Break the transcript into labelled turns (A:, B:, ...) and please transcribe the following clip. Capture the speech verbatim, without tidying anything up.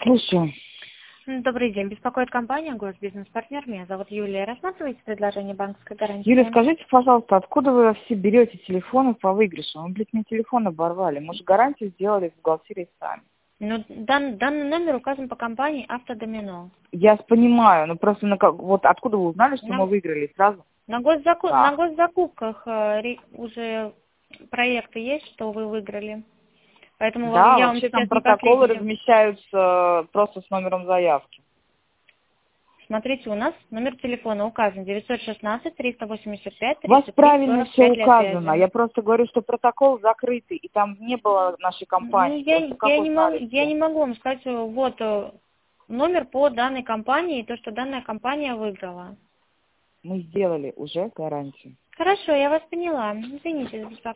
A: Слушаю.
B: Добрый день. Беспокоит компания «Госбизнес-партнер». Меня зовут Юлия. Рассматриваете предложение банковской
A: Юля,
B: гарантии?
A: скажите, пожалуйста, откуда вы все берете телефоны по выигрышу? Мы, блядь, мне телефон оборвали. Мы же гарантию сделали в бухгалтерии сами.
B: Ну, дан- данный номер указан по компании «Автодомино».
A: Я понимаю, но просто на как- вот откуда вы узнали, что мы
B: На,
A: выиграли сразу?
B: на, госзаку- на
A: Да.
B: госзакупках э, ре- уже проекты есть, что вы выиграли. Поэтому вам-
A: Да,
B: я вам
A: вообще
B: сейчас
A: там
B: не
A: протоколы
B: последнюю.
A: размещаются просто с номером заявки.
B: Смотрите, у нас номер телефона указан девятьсот шестнадцать триста восемьдесят пять
A: У вас
B: тридцать три
A: правильно
B: сорок
A: все
B: пять для
A: указано.
B: связи.
A: Я просто говорю, что протокол закрытый, и там не было нашей
B: Ну,
A: компании.
B: я,
A: Просто как
B: я, не могу,
A: узнали
B: я
A: все?
B: не могу вам сказать, э, вот э, номер по данной компании, и то, что данная компания выиграла.
A: Мы сделали уже гарантию.
B: Хорошо, я вас поняла. Извините за беспокойство.